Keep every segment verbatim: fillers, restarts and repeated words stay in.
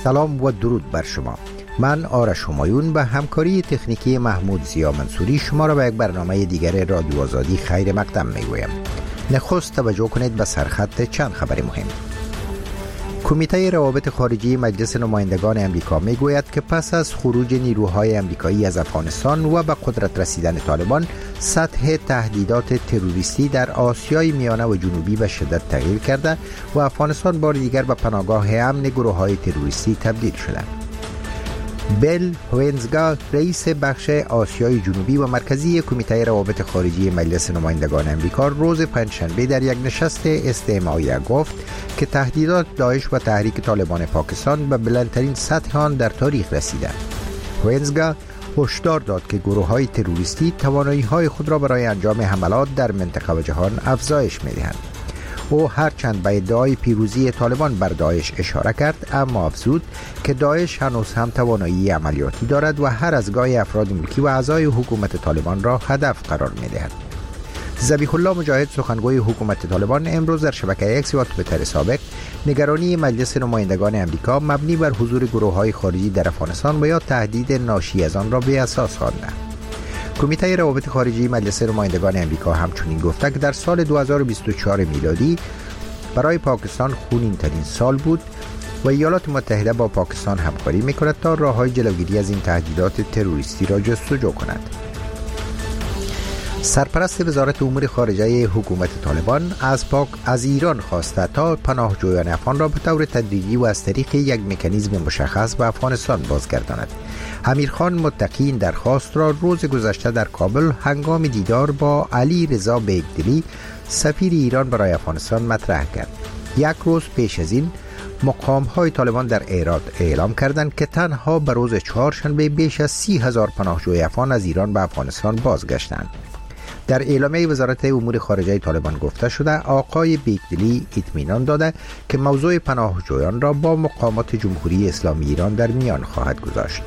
سلام و درود بر شما. من آرش همایون به همکاری تکنیکی محمود زیا منصوری شما را به یک برنامه دیگر رادیو آزادی خیر مقدم میگویم. نخست توجه کنید به سرخط چند خبر مهم. کمیته روابط خارجی مجلس نمایندگان امریکا میگوید که پس از خروج نیروهای امریکایی از افغانستان و به قدرت رسیدن طالبان، سطح تهدیدات تروریستی در آسیای میانه و جنوبی به شدت تغییر کرده و افغانستان بار دیگر به پناهگاه امن گروه‌های تروریستی تبدیل شده. بیل هوینزگا، رئیس بخش آسیای جنوبی و مرکزی کمیته روابط خارجی مجلس نمایندگان امریکا، روز پنجشنبه در یک نشست استماعیه گفت که تهدیدات داعش و تحریک طالبان پاکستان به بلندترین سطح آن در تاریخ رسیده. هوینزگا هشدار داد که گروه‌های تروریستی توانایی‌های خود را برای انجام حملات در منطقه و جهان افزایش می‌دهند. او هرچند به ادعای پیروزی طالبان بر داعش اشاره کرد، اما افزود که داعش هنوز هم توانایی عملیاتی دارد و هر از گاهی افراد ملکی و اعضای حکومت طالبان را هدف قرار می‌دهد. ذبیح الله مجاهد، سخنگوی حکومت طالبان، امروز در شبکه ایکس و توییتر سابق نگرانی مجلس نمایندگان امریکا مبنی بر حضور گروه‌های خارجی در افغانستان و یا تهدید ناشی از آن را بی اساس خوانده. کمیته روابط خارجی مجلس نمایندگان امریکا همچنین گفته که در سال دو هزار و بیست و چهار میلادی برای پاکستان خونین ترین سال بود و ایالات متحده با پاکستان همکاری میکند تا راه‌های جلوگیری از این تهدیدات تروریستی را جستجو کند. سرپرست وزارت امور خارجه حکومت طالبان از پاک از ایران خواسته تا پناهجویان افغان را به طور تدریجی و از طریق یک مکانیزم مشخص به افغانستان بازگرداند. امیرخان متقی این درخواست را روز گذشته در کابل هنگام دیدار با علی رضا بیگدلی، سفیر ایران برای افغانستان، مطرح کرد. یک روز پیش از این مقام‌های طالبان در ایران اعلام کردند که تنها به روز چهارشنبه بیش از سی هزار پناهجوی افغان از ایران به افغانستان بازگشتند. در اعلامیه وزارت امور خارجه طالبان گفته شده آقای بیگدلی اطمینان داده که موضوع پناهجویان را با مقامات جمهوری اسلامی ایران در میان خواهد گذاشت.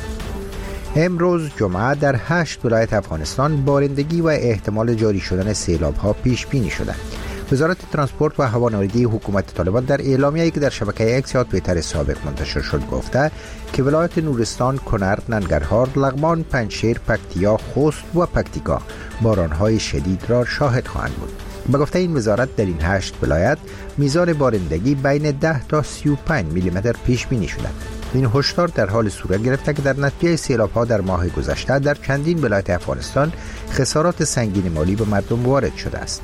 امروز جمعه در هشت ولایت افغانستان بارندگی و احتمال جاری شدن سیلاب‌ها پیش بینی شده. وزارت ترانسپورت و هوانوردی حکومت طالبان در اعلامیه‌ای که در شبکه ایکس یا توییتر سابق منتشر شد گفته که ولایت نورستان، کنر، ننگرهار، لغمان، پنجشیر، پکتیا، خوست و پکتیکا باران‌های شدید را شاهد خواهند بود. به گفته این وزارت در این هشت ولایت میزان بارندگی بین ده تا سی و پنج میلی متر پیش بینی شده. این هشدار در حال صورت گرفته که در نتیجه سیلاب‌ها در ماه گذشته در چندین ولایت افغانستان خسارات سنگین مالی به مردم وارد شده است.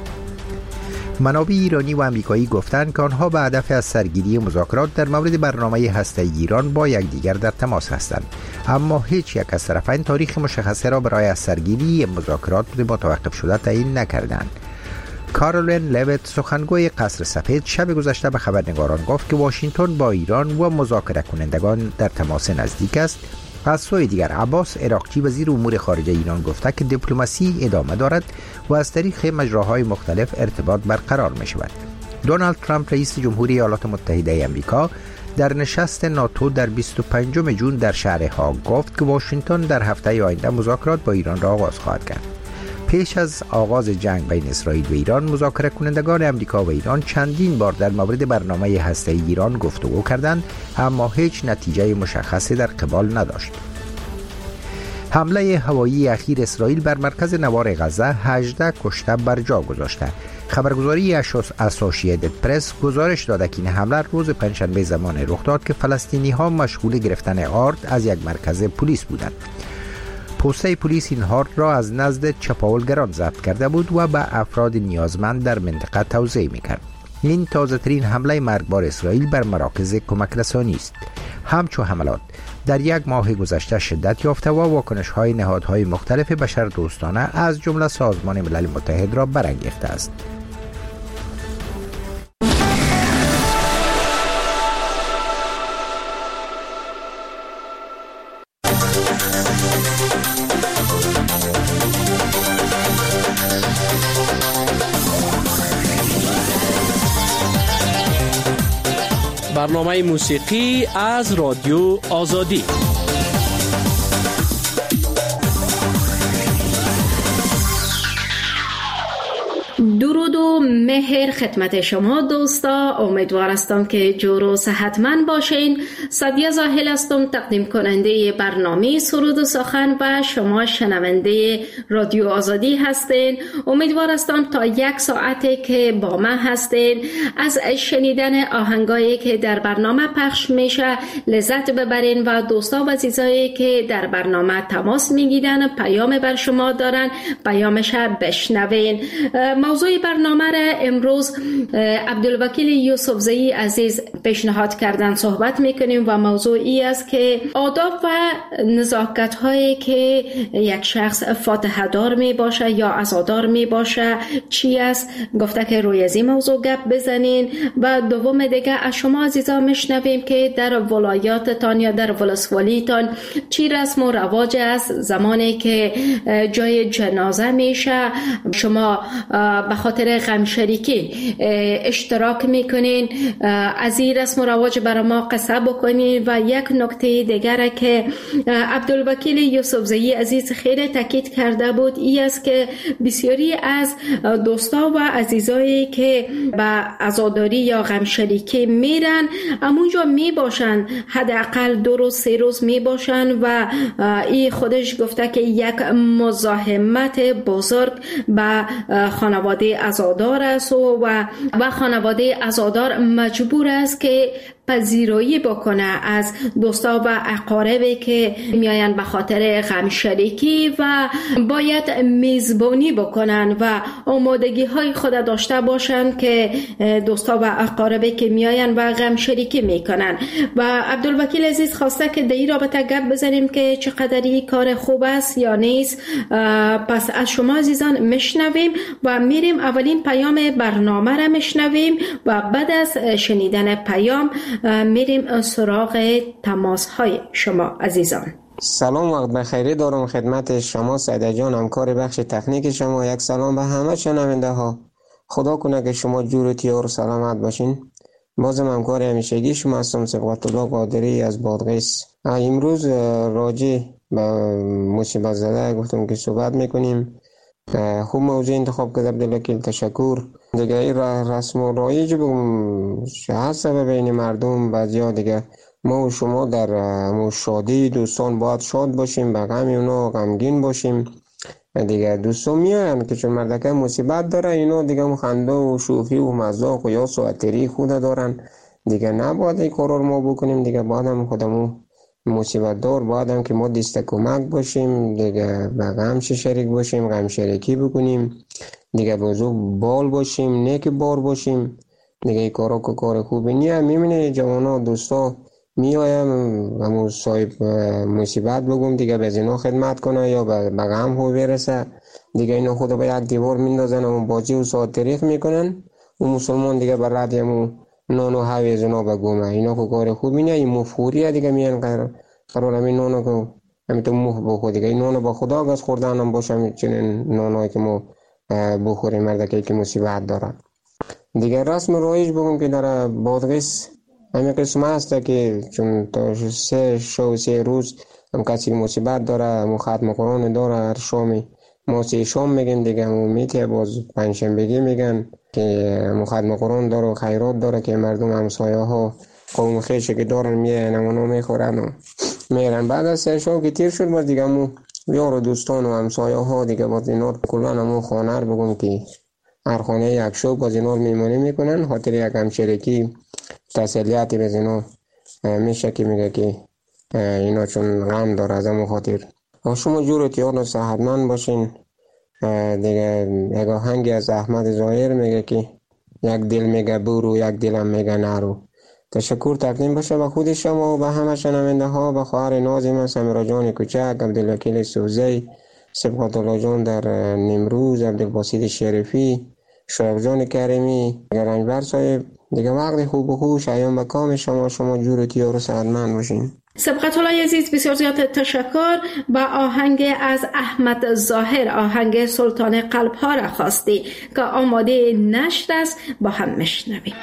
منابع ایرانی و آمریکایی گفتند که آنها به هدف از سرگیری مذاکرات در مورد برنامه هسته‌ای ایران با یکدیگر در تماس هستند، اما هیچ یک از طرفین تاریخ مشخصه را برای از سرگیری مذاکرات متوقف شده تعیین نکردند. کارولین لویت، سخنگوی قصر سفید، شب گذشته به خبرنگاران گفت که واشنگتن با ایران و مذاکره کنندگان در تماس نزدیک است. از سوی دیگر عباس عراقچی، وزیر امور خارجه ایران، گفته که دیپلماسی ادامه دارد و از طریق مجراهای مختلف ارتباط برقرار می شود. دونالد ترامپ، رئیس جمهوری ایالات متحده آمریکا، در نشست ناتو در بیست و پنجم ژوئن در شهر هاگ گفت که واشنگتن در هفته آینده مذاکرات با ایران را آغاز خواهد کرد. پیش از آغاز جنگ بین اسرائیل و ایران، مذاکره کنندگان آمریکا و ایران چندین بار در مورد برنامه هسته‌ای ایران گفتگو کردند، اما هیچ نتیجه مشخصی در قبال نداشت. حمله هوایی اخیر اسرائیل بر مرکز نوار غزه هجده کشته بر جا گذاشته. خبرگزاری اسوسییتد پرس گزارش داده که این حمله روز پنجشنبه زمان رخ داد که فلسطینی‌ها مشغول گرفتن آرد از یک مرکز پلیس بودند. پسته پلیس این هارد را از نزد چپاولگران ضبط کرده بود و به افراد نیازمند در منطقه توزیع می‌کرد. این تازه ترین حمله مرگبار اسرائیل بر مراکز کمک رسانی است. همچو حملات در یک ماه گذشته شدت یافته و واکنش‌های نهادهای مختلف بشردوستانه از جمله سازمان ملل متحد را برانگیخته است. برنامه موسیقی از رادیو آزادی. درود و و مهر خدمت شما دوستا. امیدوار هستم که جور و صحتمند باشین. سادیه زاهل هستم، تقدیم کننده برنامه سرود و سخن و شما شنونده رادیو آزادی هستین. امیدوار هستم تا یک ساعته که با من هستین از شنیدن آهنگایی که در برنامه پخش میشه لذت ببرین و دوستا و عزیزایی که در برنامه تماس میگیرن پیام بر شما دارن پیامش بشنوین. موضوع برنامه را امروز عبدالوکیل یوسفزئی عزیز پیشنهاد کردن صحبت میکنیم و موضوع ای است که آداب و نزاکت هایی که یک شخص فاتحه دار می باشه یا عزادار می باشه چی است. گفته که روی از این موضوع گپ بزنین و دوم دیگه از شما عزیزان میشنویم که در ولایاتتان یا در ولسوالیتان چی رسم و رواج است زمانی که جای جنازه میشه شما به خاطر غم شریکی اشتراک میکنین. از این رسم و رواج برای ما قصه بکنین. و یک نکته دیگر که عبدالوکیل یوسفزئی عزیز خیلی تاکید کرده بود ای است که بسیاری از دوستا و عزیزایی که به عزاداری یا غم شریکی میرن همونجا میباشن حداقل دو روز سه روز میباشن و این خودش گفته که یک مزاحمت بزرگ به خانواده عزادار است و و خانواده عزادار مجبور است که پذیرایی بکنه از دوستا و اقاربی که میاین به خاطر غم شریکی و باید میزبانی بکنن و آمادگی های خود داشته باشن که دوستا و اقاربی که میاین و غم شریکی میکنن. و عبدالوکیل عزیز خواسته که در این رابطه گپ بزنیم که چقدر این کار خوب است یا نیست. پس از شما عزیزان میشنویم و میریم اولین پیام برنامه را میشنویم و بعد از شنیدن پیام میریم سراغ تماس های شما عزیزان. سلام، وقت بخیری دارم خدمت شما سعیده جان، همکار بخش تکنیک شما. یک سلام به همه شنونده ها. خدا کنه که شما جور و تیار و سلامت باشین. بازم همکار همیشگی شما هستم صبغت الله قادری از بادغیس. امروز راجع به مصیبت زده گفتم که صحبت میکنیم. خوب موضوع انتخاب کرد عبدالوکیل، تشکر. دیگه این رسم و رایج بگم هست بین مردم بعضیا دیگه ما و شما در شادی دوستان باید شاد باشیم، به غم اونا غمگین باشیم. دیگه دوستان میاین که چون مردکه مصیبت داره اینا دیگه مخنده و شوخی و مزاق و یاس و عطری خود دارن دیگه نباید این کارا رو ما بکنیم. دیگه باید هم خودمو مصیبت دار باید هم که ما دست کمک باشیم دیگه، به غم شریک باشیم، غم شریکی بکنیم دیگه، بزرگ بال باشیم، نیک بار باشیم دیگه. این کارا که کار خوبی نیه. میبینه جوانا دوستا میایم همون صاحب مصیبت بگم دیگه به اینا خدمت کنه یا به غم هو برسه دیگه، اینا خدا به یک دیوار میندازن و بازی و ساعت تاریخ میکنن و مسلمان دیگه بر رد همون نان و هوی از اونا بگومه. اینا که کار خوبی نیه. این مفهوریه دیگه. میان قرار قرار همین نانو که همین تو مخ بخور دیگه. این نانو با خدا گز خوردن هم باشه چنین نانایی که ما بخوریم مردکی که مصیبت داره دیگه. رسم رایج بگم که در بادغیس همین قسم هسته که چون تا سه شو سه روز هم کسی مصیبت داره هم ختم قرآن داره هر شامی ما سه شام میگن دیگه. هم میتیه باز پنجشنبگی میگن که هم ختم قرآن داره و خیرات داره که مردم همسایه ها قوم خیشه که دارن میرن همونو میخورن و میرن. بعد از سه شام که تیر شد باز دیگه همو یار و دوستان و همسایه ها دیگه باز اینار کلان همون خانه رو بگم که هر خانه یک شو باز اینار میمانی میکنن خاطر یک همشرکی تسلیتی به اینا میشه که میگه که اینا چون غم داره از همون خاطر. شما جور و تیار و صحتمند باشین دیگه. یک آهنگی از احمد ظاهر میگه که یک دل میگه برو یک دلم میگه نرو. تشکر تقدیم باشه به خود شما و به همه شنونده ها، به خواهر نازم سمیرا جان کوچک، عبدالوکیل یوسفزئی، صبغت الله جان در نیمروز، عبدالباسط شریفی، شایق جان کریمی، گرانجبر صاحب دیگه. وقت خوب و خوش ایام به کام شما. شما جور و تیار و صحتمند باشین. صبغت الله عزیز بسیار زیاد تشکر. با آهنگ از احمد ظاهر آهنگ سلطان قلب ها را خواستی که آماده نشر است، با هم میشنویم.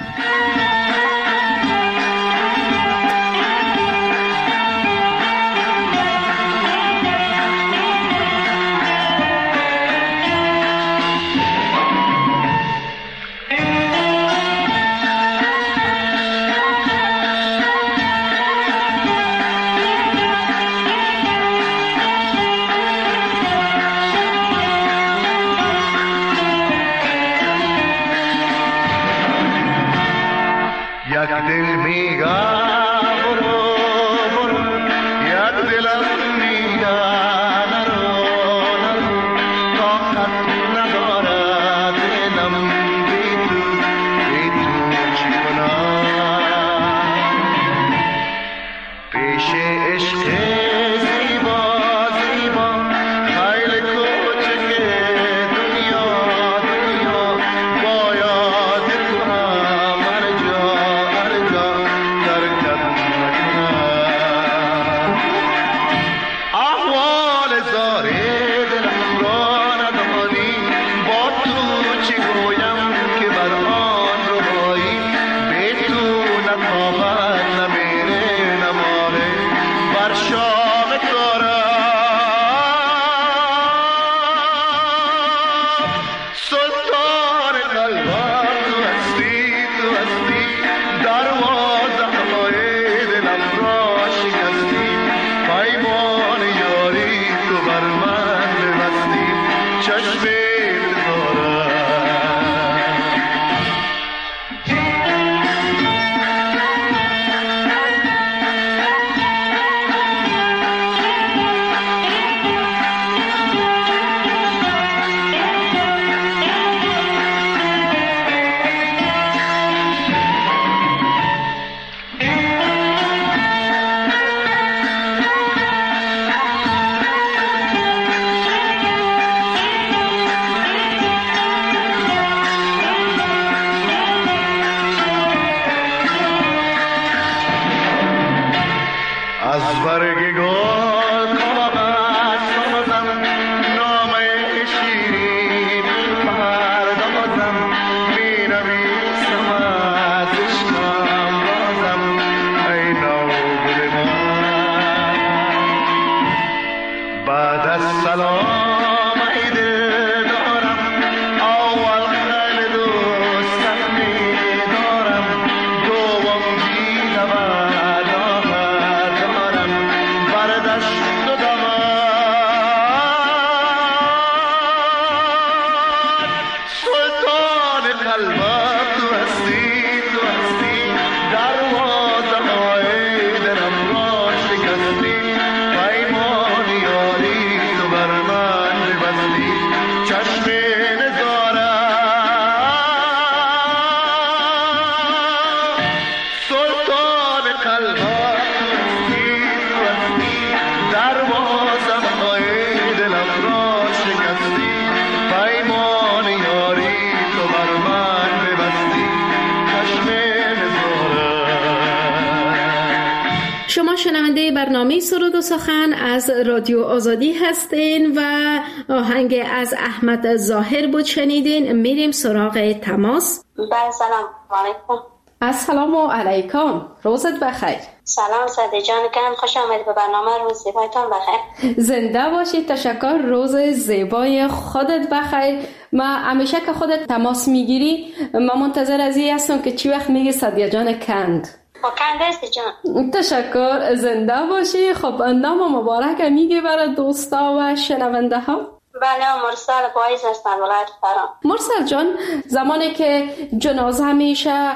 شنونده برنامه سرود و سخن از رادیو آزادی هستین و آهنگ از احمد ظاهر بود شنیدین. میریم سراغ تماس. بله سلام علیکم. السلام علیکم، روزت بخیر. سلام سعدی جان کن، خوش آمدید به برنامه روز زیبایتان بخیر. زنده باشید، تشکر. روز زیبای خودت بخیر. ما همیشه که خودت تماس میگیری ما منتظر از این هستم که چی وقت میگی سعدیه جان کند. با کند هستی جان. تشکر، زنده باشی. خب نام مبارک میگی برای دوستا و شنونده ها؟ بله، مرسل پاییز هستم، ولایت فرا. مرسل جان، زمانی که جنازه میشه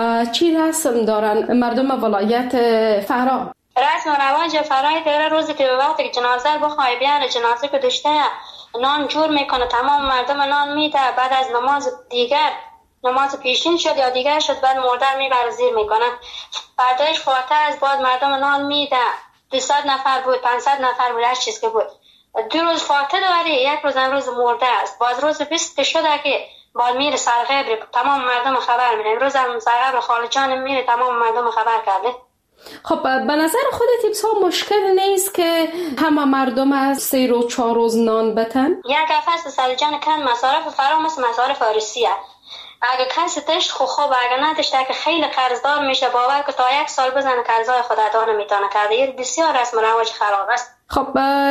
چی رسم دارن مردم ولایت فرا؟ رسم و رواج فرای دیره روزی که به وقتی که جنازه بخواه بیاره، جنازه که داشته نان جور میکنه، تمام مردم نان میده. بعد از نماز دیگر، نماز پیشین شد یا دیگر شد، بعد مردر میبره زیر میکنه. فردایش فاتحه از بعد مردم نان میده. دویست نفر بود، پانصد نفر بود، هر چیز که بود. دو روز فاتحه داری، یک روز امروز مرده است. باز روز بیست که شده که باید میره سرقبر، تمام مردم خبر میده. امروز هم سرقبر خاله جان میره، تمام مردم خبر کرده. خب به نظر خودت بسیار مشکل نیست که همه مردم از سه روز چهار روز نان بتن؟ یک افس سعدی جان کن مصارف فرا مثل مصارف فارسیه. اگه کسی داشت خو خوب، اگه نداشته که خیلی قرضدار میشه. باور که تا یک سال بزنه قرضای خود ادا نمیتونه کرده. یه بسیار رسم و رواج خراب است. خب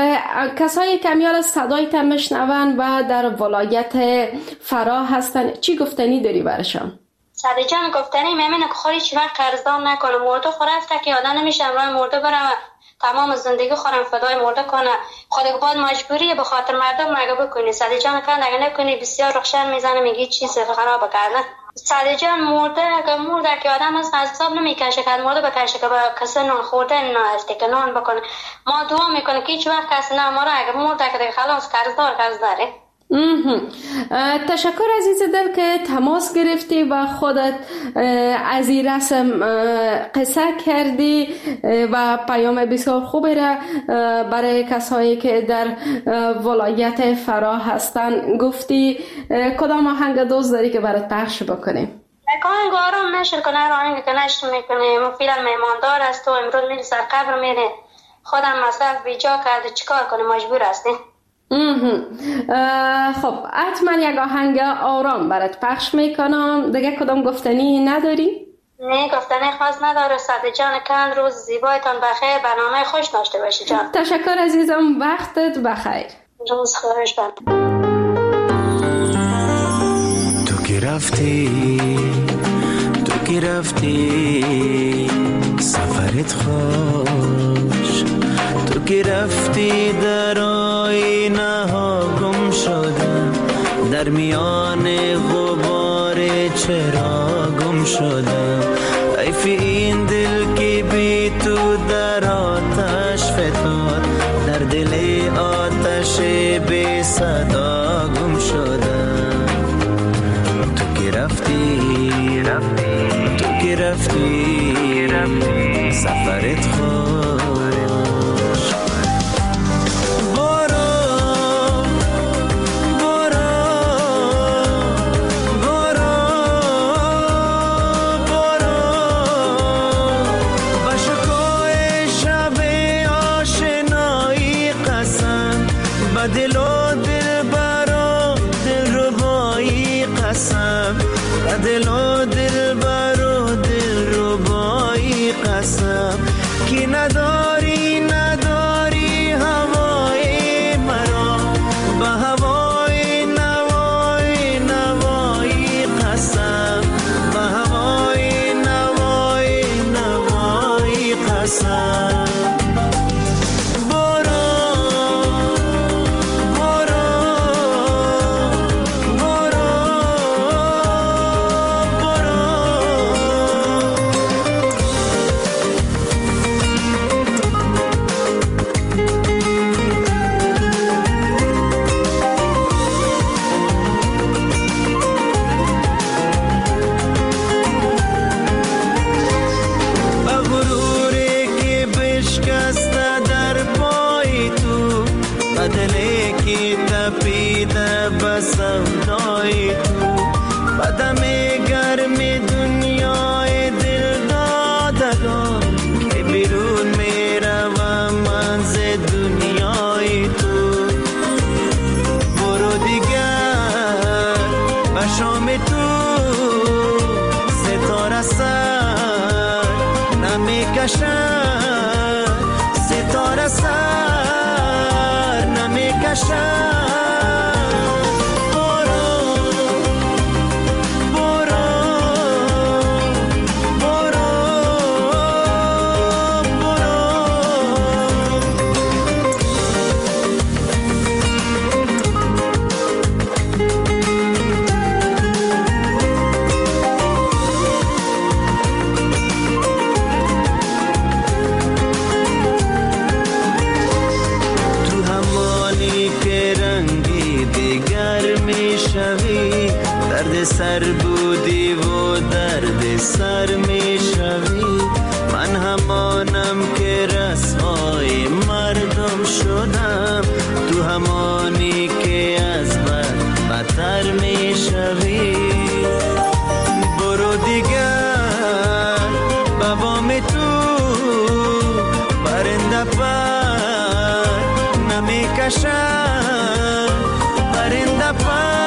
کسایی که میال صدای تم میشنون و در ولایت فرا هستن چی گفتنی داری برشان؟ سعدی جان گفتنی میمینه که خوری چی وقت قرضدار نکنه. مرده خورفته که آدم نمیشه امرای مرده برم تمام زندگی خورم فدای مرده کنه. خود بعد مجبوریه به خاطر مردم مگه بکنی. سعدی جان کن اگه نکنی بسیار رخشن میزنه، میگی چیز خراب کردن. سعدی جان مرده اگه مرده که آدم از حساب نمیکشه که مرده بکشه که با کسی نان خورده نه که نان بکنه. ما دعا میکنه که هیچ وقت کسی نماره. اگه مرده که خلاص قرضدار قرضداره. تشکر عزیز دل که تماس گرفتی و خودت از این رسم قصه کردی و پیام بسیار خوبی را برای کسایی که در ولایت فرا هستن گفتی. کدام آهنگ دوست داری که برات پخش بکنیم؟ آهنگ آرام نشر کنه، آهنگ که نشر میکنه. فیلم میماندار است تو امروز میری سر قبر میره، خودم مصرف بیجا کرده، چیکار کنه، مجبور هستی. خب حتما یک آهنگ آرام برات پخش میکنم. دیگه کدام گفتنی نداری؟ نه گفتنی خاص نداره. سعدی جان کند، روز زیبایتان بخیر، برنامه خوش داشته باشی جان. تشکر عزیزم، وقتت بخیر. روز خوش بند. تو که رفتی، تو که رفتی سفرت خوش، تو که رفتی در آینه ها گم شدم، در میان غبار چرا گم شدم. حیف این دل که بی تو در آتش فتاد، در دل آتش بی صدا گم شدم. تو که رفتی تو که رفتی سفرت خوش. برو برو برو برو با شکوه شب آشنایی قسم، با دل و دل برا دل ربایی قسم، با دل و دل برا دل ربایی قسم. که نداری نداری هوای مرا، با هوای نوای نوایی قسم، با هوای نوای نوایی قسم. ستاره سر نمیکشد. سر بودی و درد سر می شوی، من همانم که رسوای مردم شدم، تو همانی که از بد بدتر می شوی. برو دیگر بابام تو پرنده پر نمی کشم، پرنده پر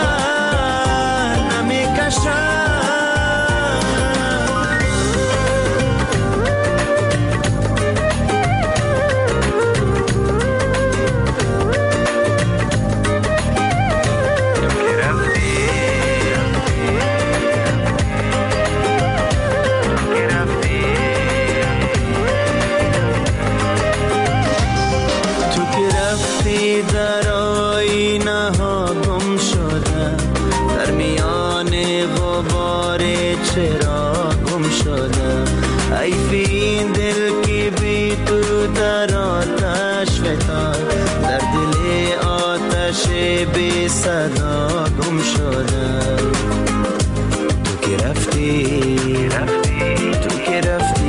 صدا گم شدم. تو که رفتی تو که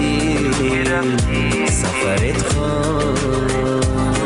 رفتی سفرت خوش.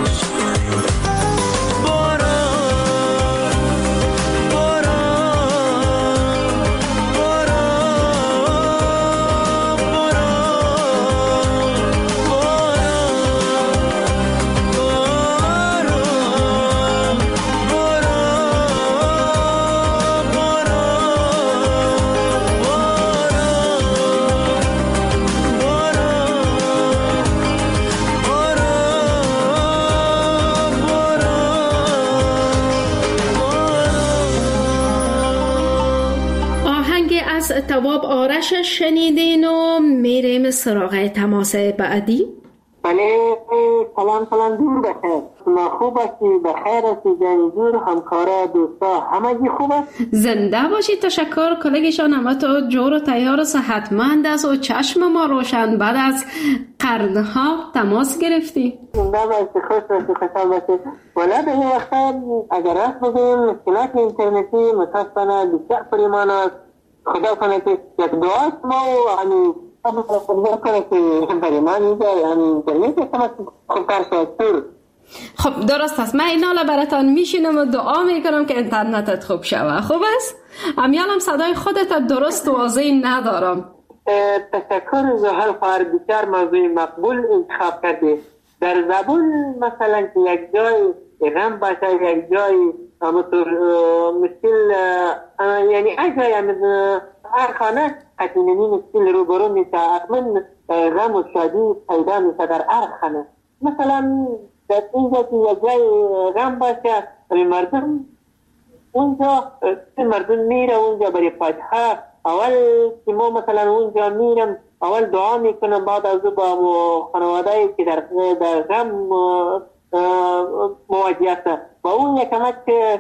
تواب آرش شنیدین و میریم سراغ تماس بعدی. بله سلام سلام دور بخیر. ما خوب هستی؟ بخیر هستی؟ جان دور همکارا دوستا همگی خوب است؟ زنده باشید. تشکر کلگیشان. همه تو جور و تیار و صحتمند است و چشم ما روشن. بعد از قرنها تماس گرفتی. زنده باشید، خوش باشید، خوشحال باشید. ولی به این وقت اگر راست بگیم مشکلات اینترنتی متاسفانه بسیار پریمان است. خدا کنه که یک دعاست ما و همین خدا کنه که برای ما اینجا همین اینترنت تماس خوب کار شد. خب درست است. من این حالا براتان میشینم و دعا میکنم که اینترنتت خوب شوه. خوب است؟ امیالم صدای خودت درست و واضح ندارم. تشکر زحل خواهر، بسیار موضوع مقبول انتخاب کرده. در زبون مثلا که یک جای غم باشه، یک جای همطور مشکل، یعنی اجای هر خانه قطینی مشکل رو برون میشه، حتما غم و شادی پیدا میشه در هر خانه. مثلا در اینجا که یک جای غم باشه، مردم اونجا مردم میره اونجا برای فاتحه. اول که ما مثلا اونجا میرم اول دعا میکنم، بعد از با خانواده‌ای که در در غم مواجه است و اون یک کمک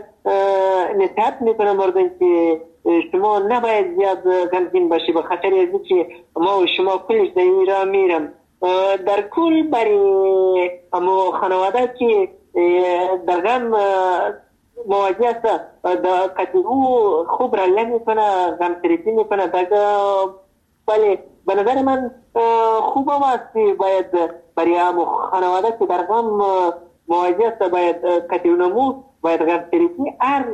نصیحت میکنم مردم که شما نباید زیاد غمگین باشی به خاطر از که ما و شما کلش در این راه میرم. در کل برای اما خانواده که در غم مواجه است قطعی او خوب رایه میکنه، غم تریفی میکنه. بله به نظر من خوب هم است. باید برای اما خانواده که در غم مواجه است باید قطعی نمو باید غم تریفی هر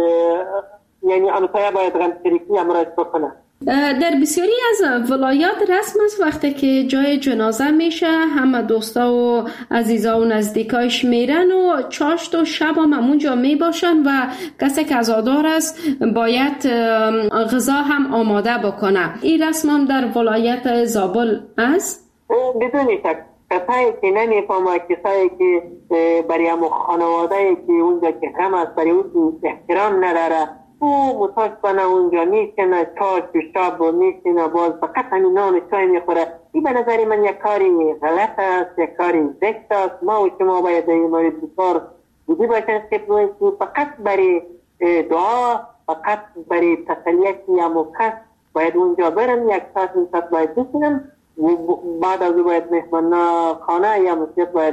یعنی امسایه باید غم تریفی امراض بکنه. در بسیاری از ولایات رسم است وقتی که جای جنازه میشه همه دوستا و عزیزا و نزدیکایش میرن و چاشت و شب هم همونجا میباشن و کسی که عزادار است باید غذا هم آماده بکنه. این رسم هم در ولایت زابل است؟ بدون شک. کسایی که نمیفهمه، کسایی که برای همون خانواده که اونجا که غم است برای اون احترام نداره، او متاسفانه اونجا میکنه چاش و شاب و میکنه باز فقط همین نان و چای میخوره. این به نظر من یک کاری غلط است، یک کاری زشت است. ما و شما باید این مورد بسیار دیدی باشن که فقط برای دعا، فقط برای تسلیت یا مکس باید اونجا برم، یک ساعت این ساعت باید بسینم، بعد از او باید مهمان خانه یا مسجد باید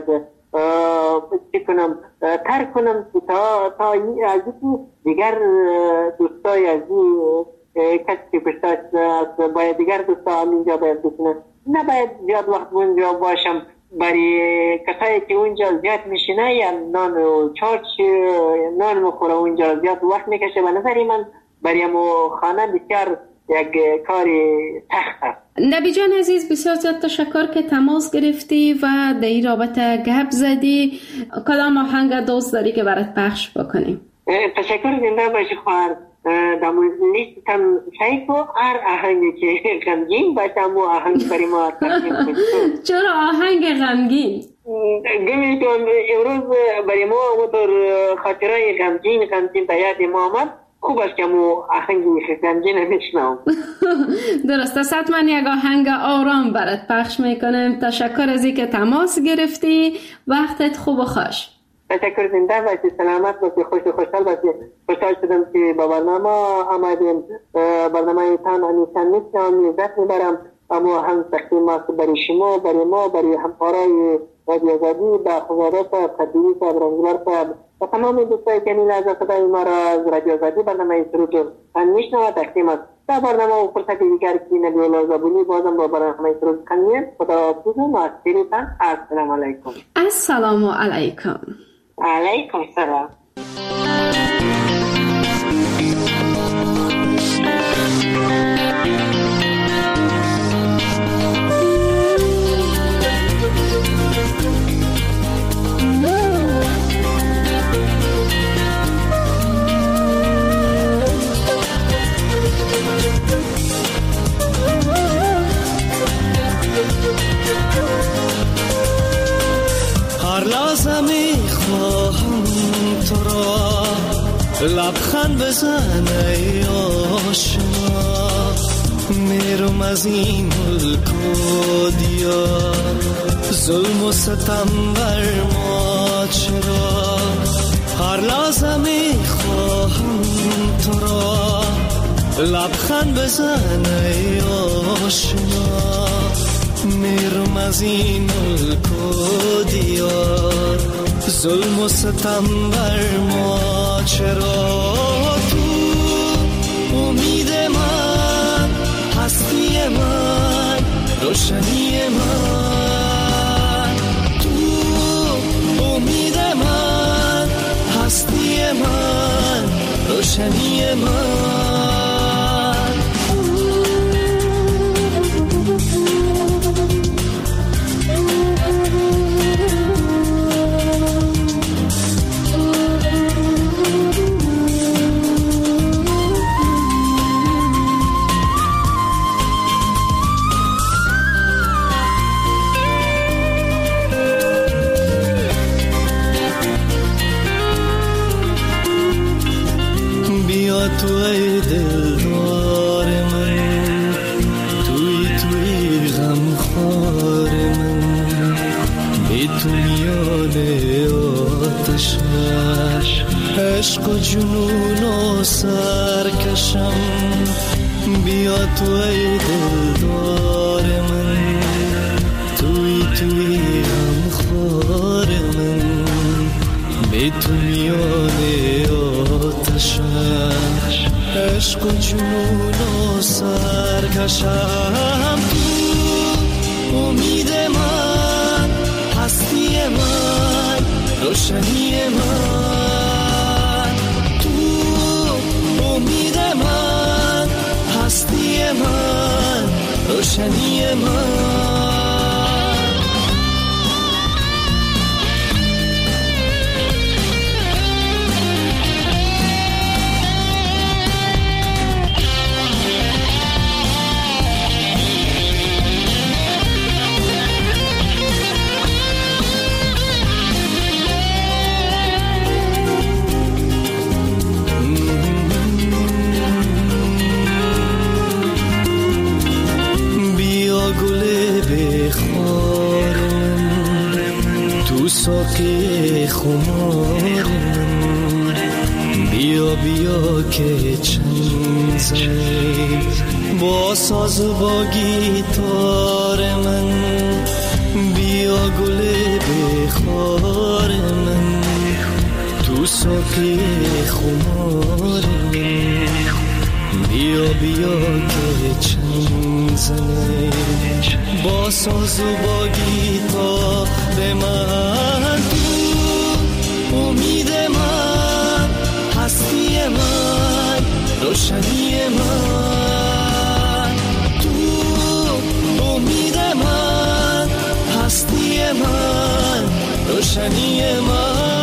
چی کنم ترک کنم تا تا از دیگر دوستای از کسی که پشتاش باید دیگر دوستا هم اینجا باید بکنم. نباید زیاد وقت اونجا باشم. برای کسایی که اونجا زیاد میشینه یا نان و چارچ نان مخوره اونجا زیاد وقت میکشه. به نظری من برای مو خانه بسیار یک کاری سخت است. نبی جان عزیز، بسیار زیاد تشکر که تماس گرفتی و در این رابطه گپ زدی. کدام آهنگ دوست داری که برات پخش بکنیم؟ تشکر. زنده باشی خواهر. در لیستم سعی کو هر آهنگی که غمگین باشه مو آهنگ برای ما تقدیم کنی. چرا آهنگ غمگین؟ گمی تو امروز برای ما اونطور خاطرهای غمگین غمگین تا یاد ما آمد. خوب است که مو آهنگی غمگین نمیشنم. درست است. حتما یک آهنگ آرام برات پخش میکنم. تشکر از اینکه تماس گرفتی. وقتت خوب و خوش. تشکر. زنده باشی، سلامت باشی، خوش و خوشحال باشی. خوشحال شدم که با برنامه آمدیم. برنامه تان همیشه میشنم، لذت میبرم. اما هم تقدیم است برای شما، برای ما، برای همکارای رادیو آزادی، با خزاده صاحب، خدیوی صاحب، رنگبر صاحب و تمام دوستایی که این لحظه صدای ما را از رادیو آزادی برنامه سرود هم میشنوه تقدیم است. در برنامه و فرصت دیگر که نبی الله زبونی بازم با برنامه سرود خانیم. خدا حافظ و معصیرتان. السلام علیکم. السلام علیکم. علیکم السلام. هر لحظه میخواهم تو را لبخند بزن ای آشنا، میرم از این ملک و دیار، ظلم و ستم بر ما چرا؟ هر لحظه میخواهم تو را لبخند بزن ای آشنا. میرم از این ملک و دیار، ظلم و ستم بر ما چرا؟ تو امید من، هستی من، روشنی من. تو امید من، هستی من، روشنی من. تو ای دلدار من، توی توی غمخوار من، بی تو میان آتش عشق و جنون و سرکشم. بیا تو ای دلدار من، توی توی غمخوار من، بی تو میان آتش عشق و جنون و سرکشم. تو امید من، هستی من، روشنی من. تو امید من، هستی من، روشنی من. ساقی خمار من، بیا بیا که چند زنی با ساز و با گیتار من. بیا گل بخار من، تو ساقی خمار من، بیا بیا که چند زنی با ساز و با گیتار من. تو امید من، هستی من، روشنی من. تو امید من، هستی من، روشنی من.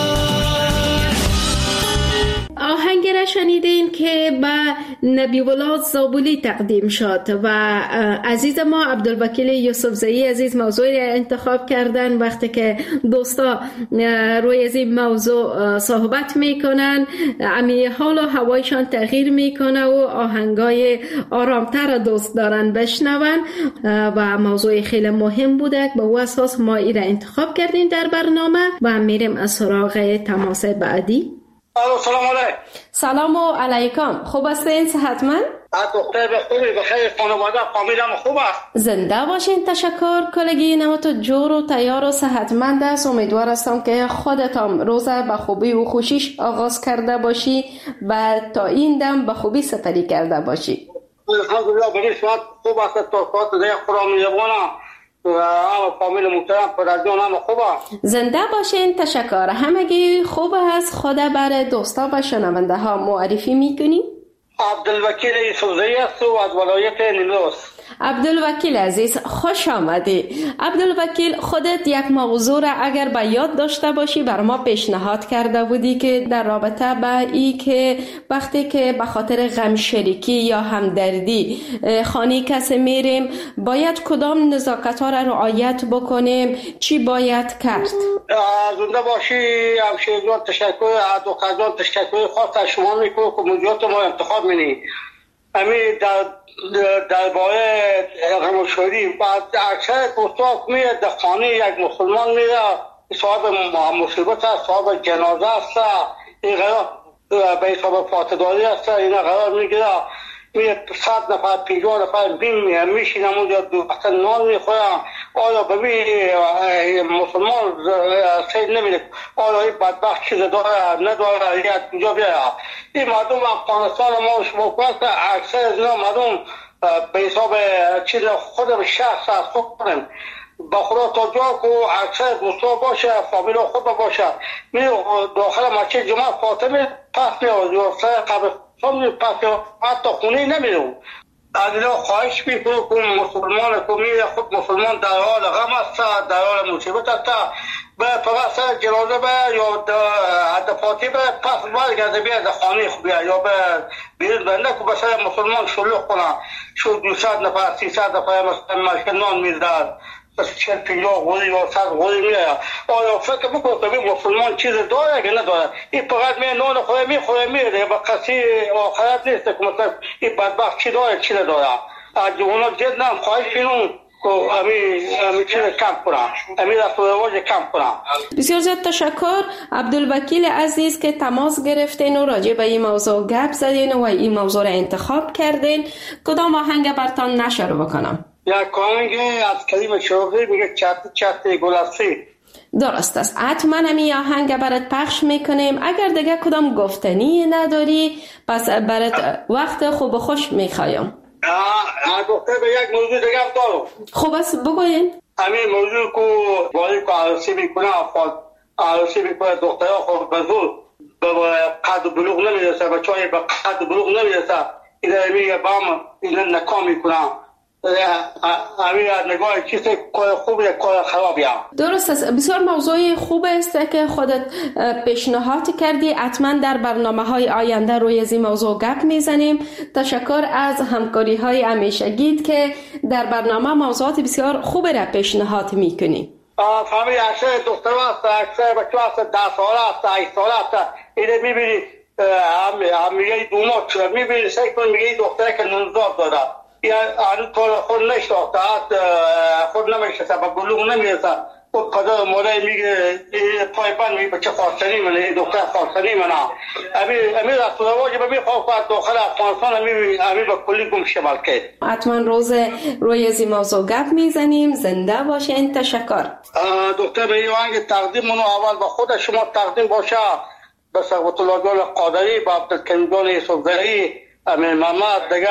آهنگ را شنیدین که به نبی ولاد زابلی تقدیم شد و عزیز ما عبدالوکیل یوسفزئی عزیز موضوع را انتخاب کردن. وقتی که دوستا روی از این موضوع صحبت میکنن امی حال و هوایشان تغییر میکنه و آهنگای آرامتر دوست دارن بشنون و موضوع خیلی مهم بوده. به او اساس ما این را انتخاب کردیم در برنامه و میریم از سراغ تماس بعدی. سلام علیکم. سلام علیکم. خوب هستین؟ صحتمند؟ دختر بخیر بخیر، خانواده فامیلم خوب است؟ زنده باشین. تشکر. کلگی نوات جور و تیار و صحتمند است. امیدوار هستم که خودتان روزه به خوبی و خوشیش آغاز کرده باشی و تا این دم به خوبی سپری کرده باشی. الحمدلله به نسبت خوب است. تا ساعت دیگه خورم میبونم و همه فامیل محترم پدرجان همه خوبه. زنده باشین. تشکر. همگی خوب است. خدا بر دوستا و شنونده ها معرفی میکنی؟ عبدالوکیل یوسفزئی است و از ولایت نیمروز. عبدالوکیل عزیز خوش آمدی. عبدالوکیل خودت یک موضوع را اگر به یاد داشته باشی بر ما پیشنهاد کرده بودی که در رابطه با ای که وقتی که به خاطر غم شریکی یا همدردی خانه کسی میریم باید کدام نزاکت ها را رعایت بکنیم، چی باید کرد؟ زنده باشی همشیر جان. تشکر از دختر جان. تشکر خاص از شما میکنم که موضوعات ما انتخاب منی. امی در درباره غمشوری بعد اکثر دوستان میره در خانه یک مسلمان میره صاحب مصیبت است، صاحب جنازه است، این قرار به حساب فاتحه‌داری است، این قرار میگیره میره صد نفر پنجاه نفر بین میشینم اونجا دو وقت نان میخورم. آیا ببین مسلمان سید نمیده آیا این بدبخت چیز داره نداره یا کجا بیاره. این مردم افغانستان ما شما کنید اکثر از اینا مردم به حساب چیز خودم شخص از خودم با خدا تا جا که اکثر دوستا باشه فامیل خود باشه می داخل مسجد جمعه فاطمه پس میاد یا سر قبرستان می پس میاد حتی خونه نمیرم. از اینا خواهش میکنم که مسلمان که میره خود مسلمان در حال غم است، در حال مصیبت است، به فقط سر جنازه به یا حد فاطمه پس برگرده بیاد در خانه خوب یا به بیرون بنده که به سر مسلمان شلوغ کنه شد دویست نفر سیصد نفر مثلا مشکل نان میدهد چهل پنجاه غوری یا صد غوری میره. آیا فکر بکنم که مسلمان چیز داره که نداره؟ این فقط می نان خوره میخوره میره به قصی آخرت نیست که مثلا این بدبخت چی داره چی نداره. از اونا جد نم خواهش کنم که امی امی چیز کم کنم، امی رسول رواج کم کنم. بسیار زیاد تشکر عبدالوکیل عزیز که تماس گرفتین و راجع به این موضوع گپ زدین و این موضوع را انتخاب کردین. کدام آهنگ برتان نشر بکنم؟ یک آهنگ از کریم شروعی میگه چت چت گلاستی. درست است، حتما همین آهنگ برات پخش میکنیم. اگر دیگه کدام گفتنی نداری پس برات وقت خوب و خوش میخوایم. آه گفته به یک موضوع دیگه دارم. خوب است بگوین. همین موضوع که ولی که عروسی میکنه عروسی میکنه دخترها خود بزرگ به قد بلوغ نمیرسه، بچه های به قد بلوغ نمیرسه، این میگه بام این نکام میکنه. همین نگاه چیزی کار خوبی کار خرابی هم. درست است، بسیار موضوع خوب است که خودت پیشنهاد کردی. حتما در برنامه های آینده روی از این موضوع گپ میزنیم. تشکر از همکاری های همیشگیت که در برنامه موضوعات بسیار خوب را پیشنهاد میکنی. فهمی اکثر دختر هست، اکثر بچه هست، ده ساله هست، هشت ساله هست، اینه میبینی هم میگه دومات میبینی سعی کن میگه دختره که نوزاد داده یا آن خود نشناخته خود نمیشناسه به بلوغ نمیرسه خود قدر موله میگه پای بند میگه بچه خواستنی منه دختر خواستنی منه. امی رسول رواج به میخواه که داخل افغانستان امی به کلی گم شمال که حتما روز روی از این موضوع گپ میزنیم. زنده باشین. تشکر دکتر. به این آهنگ تقدیم منو اول به خود شما تقدیم باشه به سقوط الله جان قادری به عبدالکریم جان یوسفزئی امیر محمد دیگه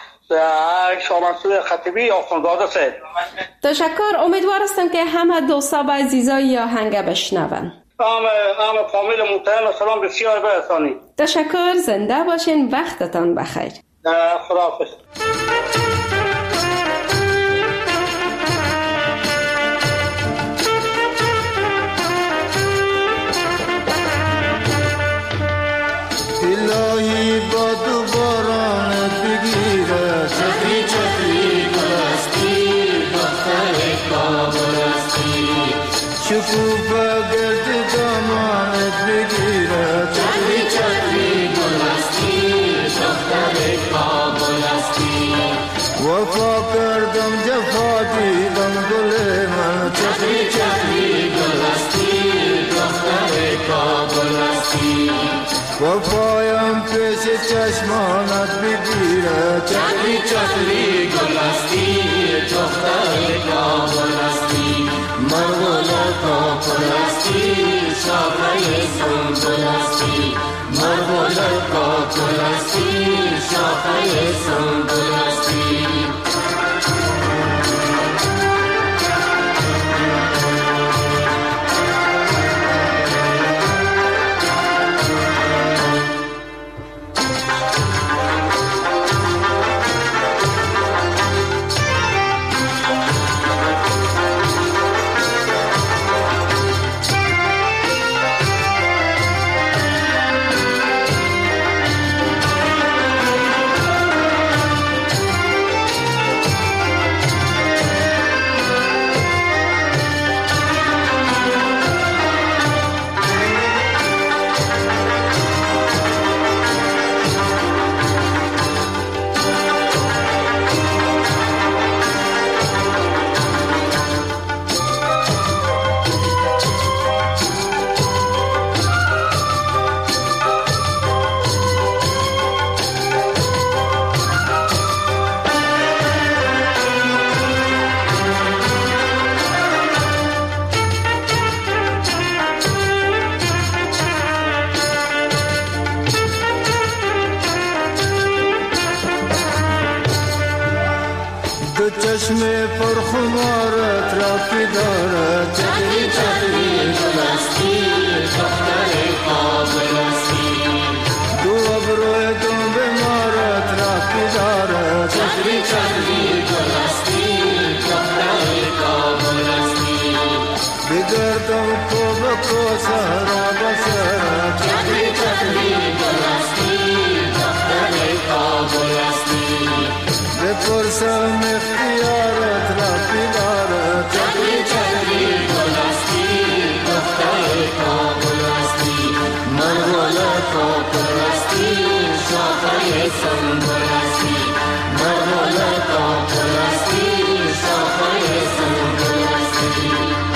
شامنصور خطیبی آخوندزاده سید. تشکر. امیدوار هستم که همه دوستا و عزیزای آهنگ بشنون. همه همه فامیل محترم سلام بسیار برسانی. تشکر. زنده باشین. وقتتان بخیر. خداحافظ. الهی با دوباران بگیره چطری چطری گلستی دختر کابلستی شکوفه گرد دامانت بگیره چطری چطری گلستی دختر کابلستی وفا کردم جفا دیدم گل من چطری چطری گلستی دختر کابلستی وفایم پیش چشمانت بگیره چطری چطری گلستی دختر کابلستی مرغوله کابلستی شاخه سنبلستی مرغوله کابلستی شاخه سنبلستی. چشم پرخمارت را که دارد چتری چتری گلستی دختر کابلستی دو ابروی دو بمارت را که دارد چتری چتری گلستی دختر کابلستی بگردم تو بکو سهرا بسرد چتری چتری گلستی دختر کابلستی بپرسم اختیارت را بیدارت چتری چتری گلستی دختر کابلستی مرغوله کابلستی شاخه سنبلستی مرغوله کابلستی شاخه سنبلستی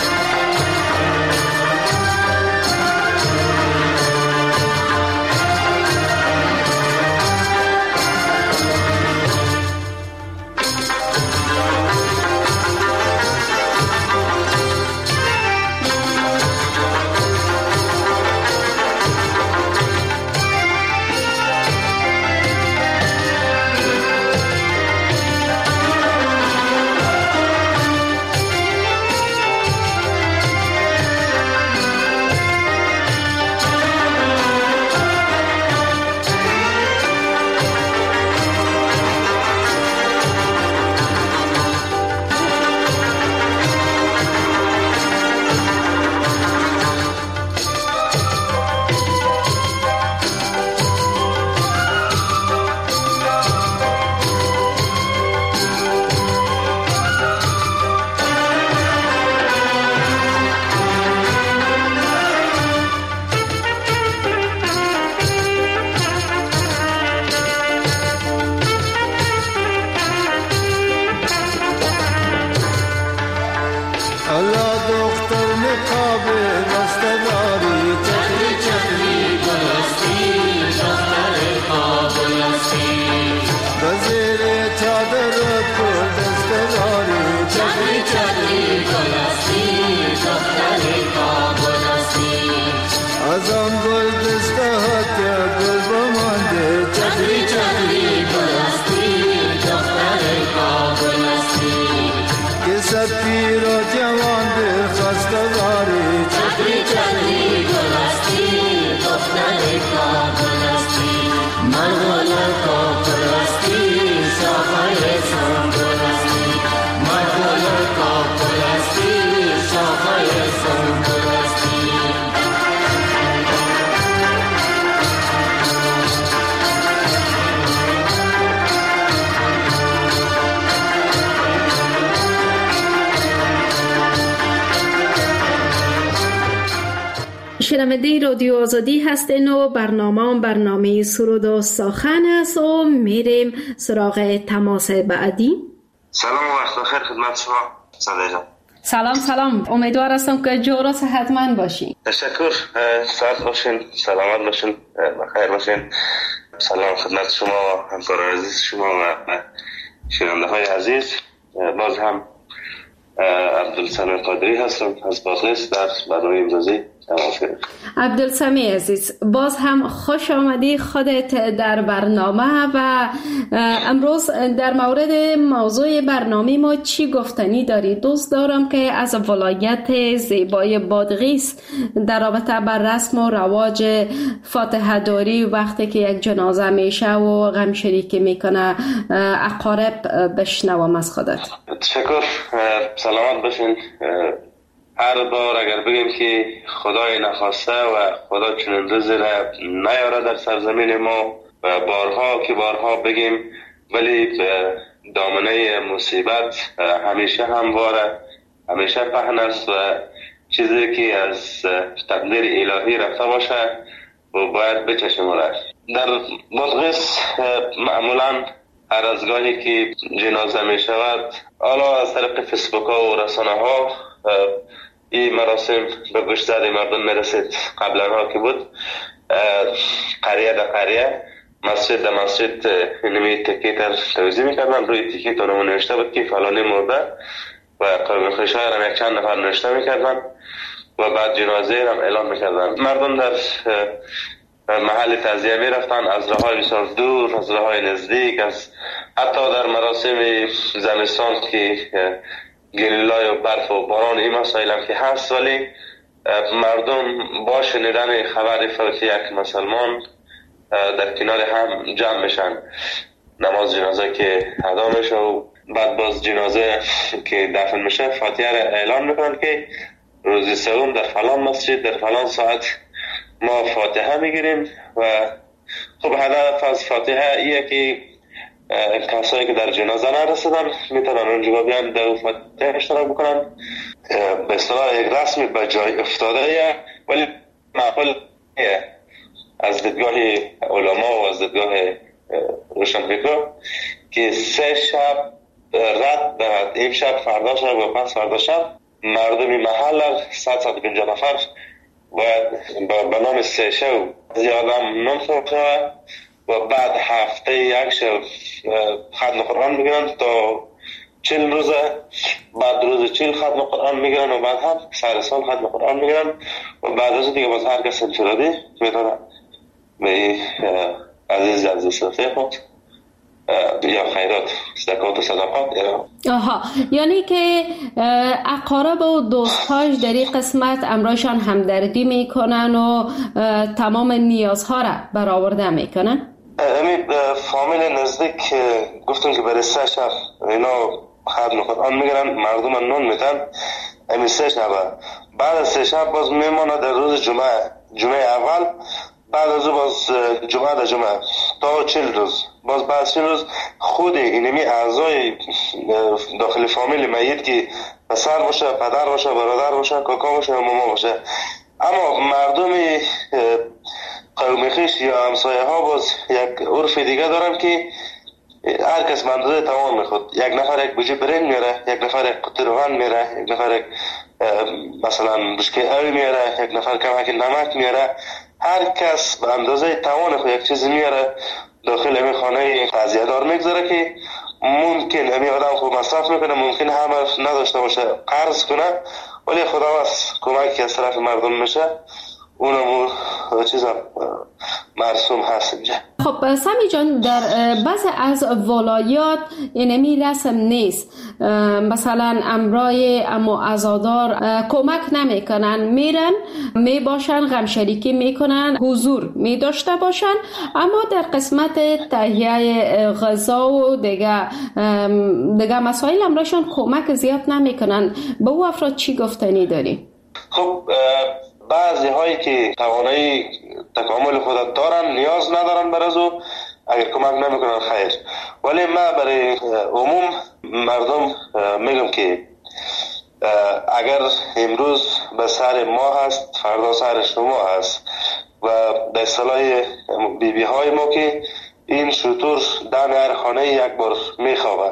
شنونده رادیو آزادی هستین و برنامه برنامه سرود و سخن است و میریم سراغ تماس بعدی. سلام و وقت بخیر خدمت شما صدای جان. سلام سلام، امیدوار هستم که جور و صحتمند باشین. تشکر، سعادت باشین، سلامت باشین، بخیر باشین. سلام خدمت شما و همکاران عزیز شما و شنونده های عزیز. باز هم عبدالسمی قادری هستم از بادغیس در برنامه امروزی. عبدالسمی عزیز، باز هم خوش آمدی خودت در برنامه و امروز در مورد موضوع برنامه ما چی گفتنی داری؟ دوست دارم که از ولایت زیبای بادغیس در رابطه بر رسم و رواج فاتحه داری وقتی که یک جنازه میشه و غم شریکی میکنه اقارب بشنوم از خودت. تشکر، سلامت باشین. هر بار اگر بگیم که خدای نخواسته و خدا چنین روزی را نیاره در سرزمین ما و بارها که بارها بگیم، ولی دامنه مصیبت همیشه همواره، همیشه پهن است و چیزی که از تقدیر الهی رفته باشه و باید بچشیم را. در بادغیس معمولا هر از گاهی که جنازه می شود، حالا از طریق فیسبوک ها و رسانه ها این مراسم به گوشزد مردم میرسید. قبلا ها که بود قریه در قریه، مسجد در مسجد اینمی تکیت را توضیح میکردن، روی تکیت اونمو نوشته بود که فلانی مرده و قوم خویش های را یک چند نفر نوشته میکردن و بعد جنازه را اعلان میکردن. مردم در محل تعزیه می رفتن، از راههای بسیار دور، از راههای نزدیک، از حتی در مراسم زمستان که گریلای و برف و باران این مسائل هم که هست، ولی مردم با شنیدن خبر فوت یک مسلمان در کنار هم جمع میشن، نماز جنازه که ادا میشه و بعد باز جنازه که دفن میشه فاتحه را اعلان میکنن که روز سوم در فلان مسجد در فلان ساعت ما فاتحه میگیریم. و خب هدف از فاتحه ایه که کسایی که در جنازه نرسیدن میتونن اونجا بیان در فاتحه اشتراک بکنن. به اصطلاح یک رسمی به جای افتاده ایه، ولی معقول ایه از دیدگاه علما و از دیدگاه روشنفکران که سه شب رد دهد، این شب فردا شب و پس فردا شب مردمی محل صد صد و پنجاه نفر باید به نام سه شب زیادم نمسون شود و بعد هفته یک شب ختم قرآن میگیرن تا چل روزه، بعد روز چل ختم قرآن میگیرن و بعد هم سر سال ختم قرآن میگیرن و بعد از دیگه باز هر کس انفرادی میتونه به عزیز عزیز صفحه خود یا خیرات زکات و صدقات. آها، یعنی که اقارب و دوستهاش در این قسمت امرایشان همدردی میکنن و تمام نیازها را برآورده میکنن. همین فامیل نزدیک گفتم که برای سه شب اینا ختم قرآن میگیرن، مردم نون میتن. همین سه شب بعد از سه شب باز میمونه در روز جمعه جمعه اول، بعد از باز جمعه در جمعه تا چل روز، باز بعد چل روز خود اینمی اعضای داخل فامیل میت که پسر باشه، پدر باشه، برادر باشه، کاکا باشه یا ماما باشه، اما مردم قوم خویش یا همسایه ها باز یک عرف دیگه دارن که هر کس به اندازه توان میخواد، یک نفر یک بوجه برنج میاره، یک نفر یک قطعه روغن میاره، یک نفر یک مثلا بشکه اوی میاره، یک نفر کمک نمک میاره، هر کس به اندازه توان خود یک چیزی میاره داخل همین خانه تعزیه دار میگذاره که ممکن همین آدم خوب مصرف میکنه، ممکن همه نداشته باشه قرض کنه، ولی خدا از کمکی از طرف مردم میشه، اونم چیزا مرسوم هست اینجا. خب سمی جان، در بعض از ولایات اینمی رسم نیست، مثلا امرای اما عزادار کمک نمیکنن، میرن میباشن، غم شریکی میکنن، حضور میداشته باشن، اما در قسمت تهیه غذا و دیگه دیگه مسائل امرایشان کمک زیاد نمیکنن. به او افراد چی گفتنی داری؟ خب بعضی هایی که توانایی تکامل خود دارن نیاز ندارن بر از او، اگر کمک نمیکنن خیر، ولی من برای عموم مردم میگم که اگر امروز به سر ما هست فردا سر شما هست و به اصطلاح بی بی های ما که این شطور دم هر خانه یک بار میخوابه،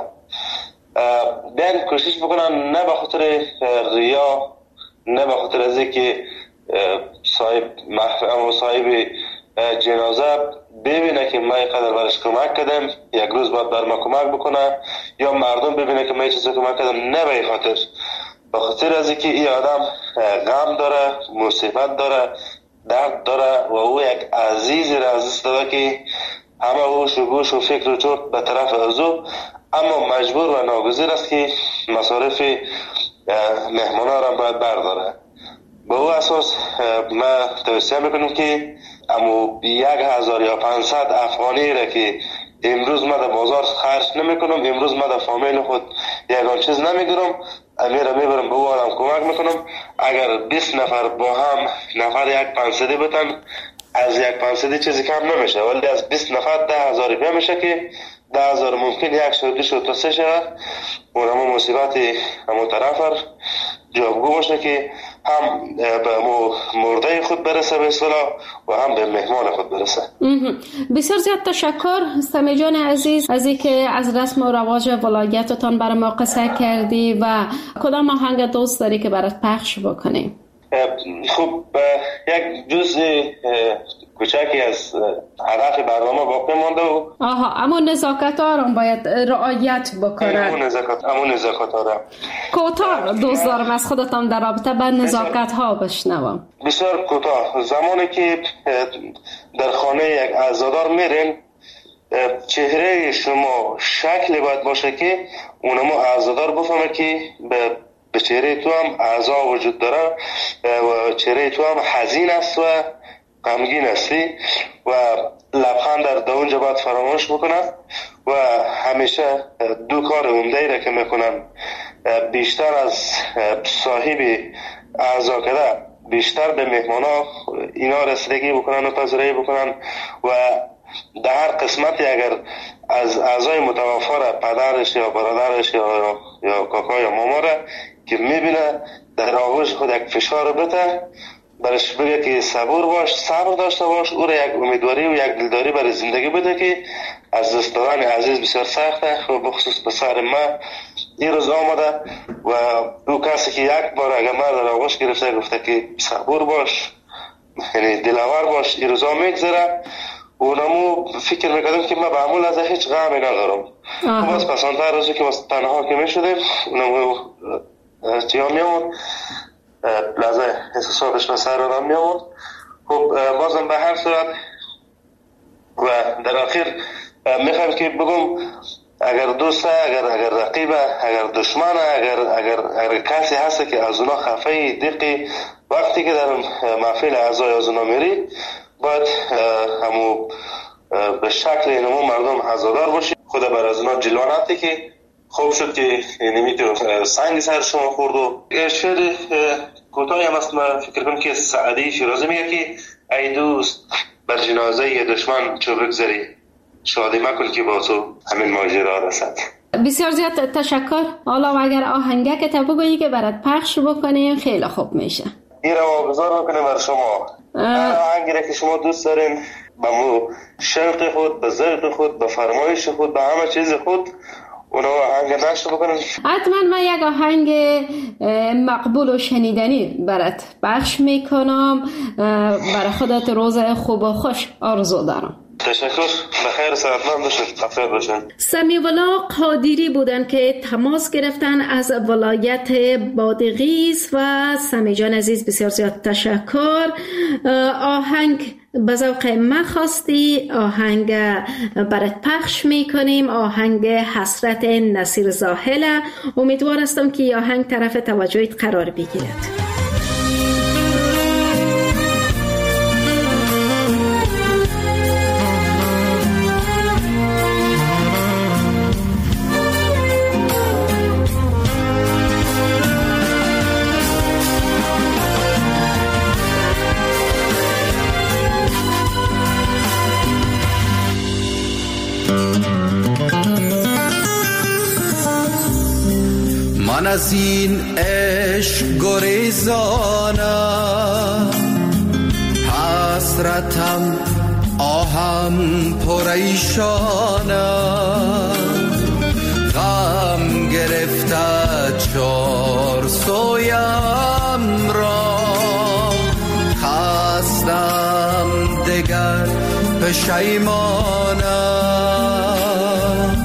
بیان کوشش بکنن نه به خاطر ریا، نه به خاطر از اینکه صاحب محفل و صاحب جنازه ببینه که ما اینقدر برش کمک کردم، یک روز باید بر ما کمک بکنه، یا مردم ببینه که ما چیزی کمک کردم، نه به خاطر به خاطر از اینکه این آدم غم داره، مصیبت داره، درد داره و او یک عزیزی را از دست داده که همه هوش و گوش و فکر و چرت به طرف از او، اما مجبور و ناگزیر است که مصارف مهمانا را باید برداره. به او اساس ما توصیه میکنم که امو یک هزار یا پانصد افغانی را که امروز ما در بازار خرج نمیکنم، امروز ما در فامیل خود یکان چیز نمیگیرم، امیر میبرم به او آدم کمک میکنم. اگر بیست نفر با هم نفر یک پانصدی بتن، از یک پانصدی چیزی کم نمیشه، ولی از بیست نفر ده هزاری بیا میشه که ده هزار ممکن یک شد دو شد تا سه شد، اون همون مصیبت همون طرف جوابگو باشه که هم به مرده خود برسه به اصطلاح و هم به مهمان خود برسه. بسیار زیاد تشکر سمی جان عزیز از اینکه از رسم و رواج ولایتتان برای ما قصه کردی و کدام آهنگ دوست داری که برات پخش بکنیم؟ خب یک جزء کوچکی از هدف برنامه باقی مانده و آها اما نزاکت ها رو باید رعایت بکنن. همون نزاکت همون نزاکت ها را کوتاه دوست دارم از خودتان در رابطه با نزاکت ها بشنوم. بسیار کوتاه. زمانی که در خانه یک عزادار میرین، چهره شما شکلی باید باشه که اونمو عزادار بفهمه که به به چهره تو هم اعضا وجود داره و چهره تو هم حزین است و غمگین هستی و لبخند در اونجا باید فراموش بکنن و همیشه دو کار عمده را که میکنن، بیشتر از صاحب اعضا کده بیشتر به مهمانا اینا رسیدگی بکنن و پذیرایی بکنن و در هر قسمتی اگر از اعضای متوفا را پدرش یا برادرش یا یا کاکا یا ماما را که میبینه در آغوش خود یک فشار بده، برش بگه که صبور باش، صبر داشته باش، او را یک امیدواری و یک دلداری برای زندگی بده که از دست دادن عزیز بسیار سخته و بخصوص پسر ما این روز آمده و او کسی که یک بار اگر ما در آغوش گرفته گفته که صبور باش، یعنی دلاور باش، این روزا میگذره و نمو فکر میکردم که ما معمول از هیچ غمی ندارم. خب از پسانتر روزی که تنها که میشده نمو چیا میامون لحظه احساساتش به سر آدم میامون. خب بازم به هر صورت و در آخر میخوام که بگم اگر دوسته، اگر اگر رقیبه، اگر دشمنه، اگر اگر اگر کسی هست که از اونا خفه دقیقی وقتی که در محفل اعضای از اونا میری باید همو به شکل اینمو مردم عزادار باشی، خود بر از اونا جلوانتی که خوب شد که نمیتو سنگ سر شما خورد. و شعر کوتاهی هم است، من فکر کنم که سعدی شیرازی میگه که ای دوست بر جنازه دشمن چو بگذری، شادی مکن که با تو همین ماجرا رسد. بسیار زیاد تشکر. حالا اگر آهنگه که بگویی که برات پخش بکنیم خیلی خوب میشه. این رو واگذار بکنیم بر شما. آهنگی را که شما دوست دارین به مو شوق خود، به ذوق خود، به فرمایش خود، به همه چیز خود اونو آهنگ نشر بکنیم. حتما من یک آهنگ مقبول و شنیدنی برات پخش میکنم. برای خودت روز خوب و خوش آرزو دارم. تشکر. بخیر، صحتمند باشید. خفیف باشید. سمیع‌الله قادری بودن که تماس گرفتن از ولایت بادغیس و سمی جان عزیز بسیار زیاد تشکر. آهنگ به ذوق ما خواستی، آهنگ برات پخش میکنیم، آهنگ حسرت نصیر زاهله. امیدوار هستم که آهنگ طرف توجهت قرار بگیرد. من از این عشق گریزانم، حسرتم آهم پریشانم، غم گرفته چار سویم را، خستم دگر پشیمانم.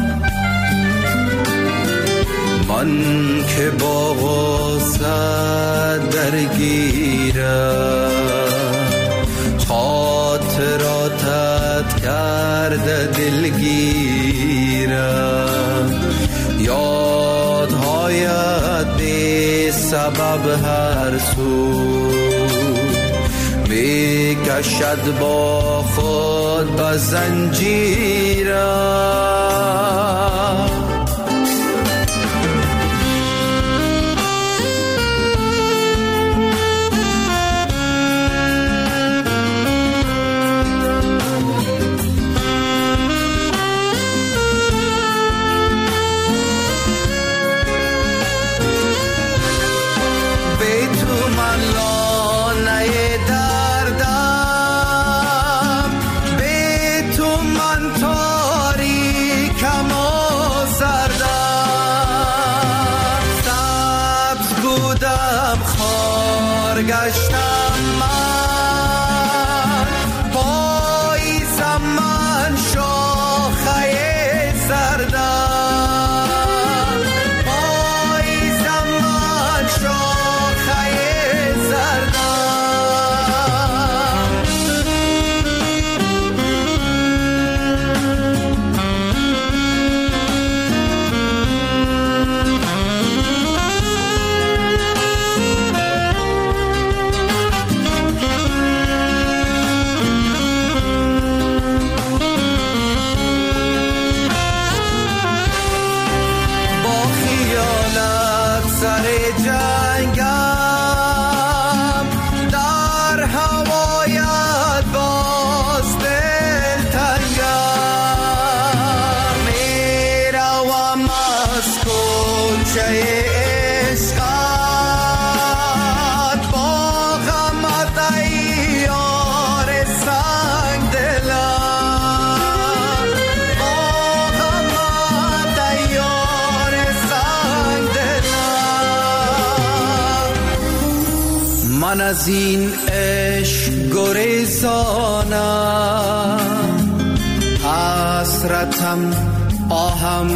من که با غصه درگیرم، خاطراتت کرده دلگیرم، یادهایت بی سبب هر سو می کشد با خود به زنجیرم. گشتم من با گوشه عشقات با غمت ای یار سنگ دلم، با غمت ای یار سنگ دلم. من از این عشق گریزانم، حسرتم آهم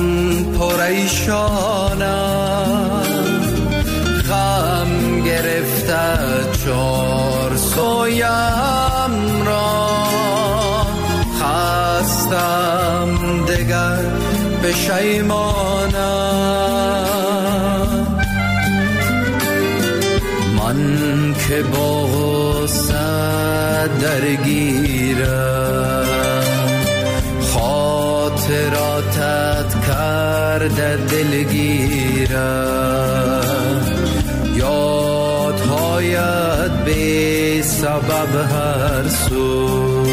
پریشانم، غم گرفته چار سویم را، خستم دگر پشیمانم. من که با غصه درگیرم، خاطراتت کرده دلگیرم، یادهایت بی سبب هر سو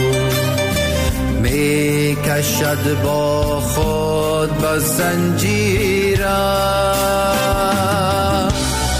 می کشد با خود به زنجیرم.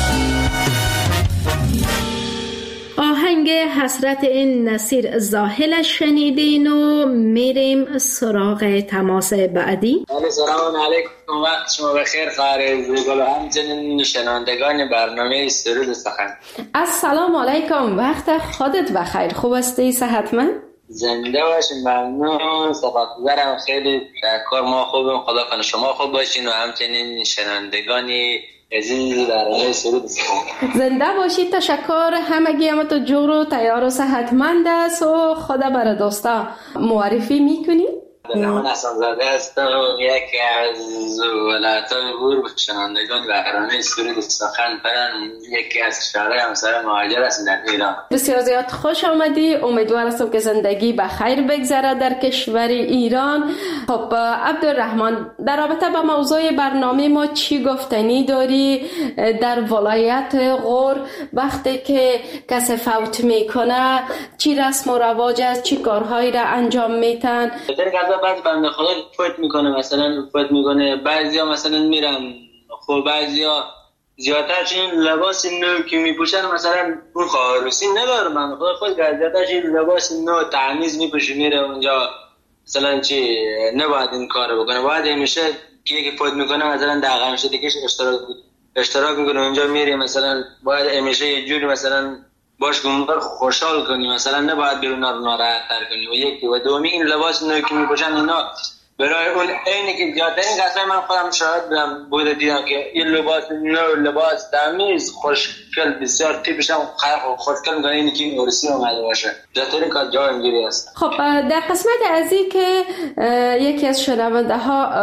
آهنگ حسرت این نصیر زاهل شنیدین و میریم سراغ تماس بعدی. سلام علیکم، وقت شما بخیر خواهر زیگل و همچنین شنوندگان برنامه سرود سخن. السلام علیکم، وقت خودت بخیر، خوب هستی؟ صحتمند؟ زنده باشین، ممنون، سپاسگزارم، خیلی تشکر، ما خوبیم، خدا کنه شما خوب باشین و همچنین شنوندگانی عزیز برنامه سرود سخن. زنده باشید، تشکر، همگی هم تو جور و تیار و صحتمند است و خدا برای دوستا معرفی میکنی؟ من حسن زاده هستم، یکی از ولایت‌های غرب شنوندگان برنامه سرود سخن پرن، یکی از شهرهای همسایه مهاجر هستم در ایران. بسیار زیاد خوش آمدی، امیدوار هستم که زندگی به خیر بگذره در کشور ایران. خب عبدالرحمن، در رابطه با موضوع برنامه ما چی گفتنی داری؟ در ولایت غرب وقتی که کسی فوت میکنه چی رسم و رواج است، چی کارهایی را انجام میتن؟ بعضی بنده خدا فوت میکنه، مثلا فوت میکنه، بعضیا مثلا میرن، خب بعضیا زیادترش این لباس نو که میپوشن، مثلا اون خواهرسی نداره، بنده خدا خود زیادترش این لباس نو تمیز میپوشه میره اونجا، مثلا چی نباید این کارو بکنه، باید همیشه که یکی فوت میکنه مثلا در غمش دیگه اشتراک اشتراک میکنه اونجا میره، مثلا باید همیشه یه جوری مثلا باش گمبر خوشحال کنی، مثلا نباید بیرون رو ناراحت تر کنی. و یکی و دومی این لباس نو که میپوشن اینا برای اون اینی که زیادترین قصه من خودم شاهد بودم بوده دیدم که این لباس نو، لباس تمیز خوشگل بسیار تیپش هم خوشگل میکنه، اینی که این عرسی اومده باشه، زیادترین کار جا اینجوری است. خب در قسمت از این که یکی از شنونده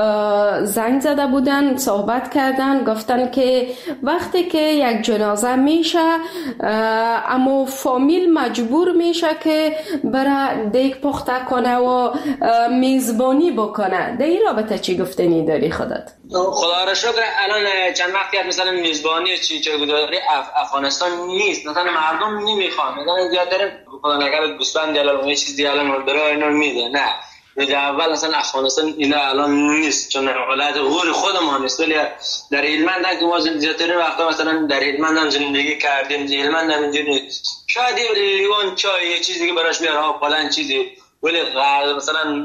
ها زنگ زده بودن، صحبت کردن، گفتن که وقتی که یک جنازه میشه اما فامیل مجبور میشه که برای دیگ پخته کنه و میزبانی بکنه، در این رابطه چی گفتنی داری خودت؟ خدا را شکر الان چند وقتی مثلا میزبانی چی چه گذاری اف... افغانستان نیست، مثلا مردم نمیخوان، مثلا زیادتر خدا نگرد گوسفند دلال و چیزی الان برای اینا میده، نه در اول مثلا افغانستان اینا الان نیست، چون ولایت غور خودمان نیست، ولی در هلمند که ما زیادتر وقتا مثلا در هلمند هم زندگی کردیم، هلمند هم اینجوری شاید یه لیوان چای یه چیزی که براش میاره ها فلان چیزی، ولی مثلا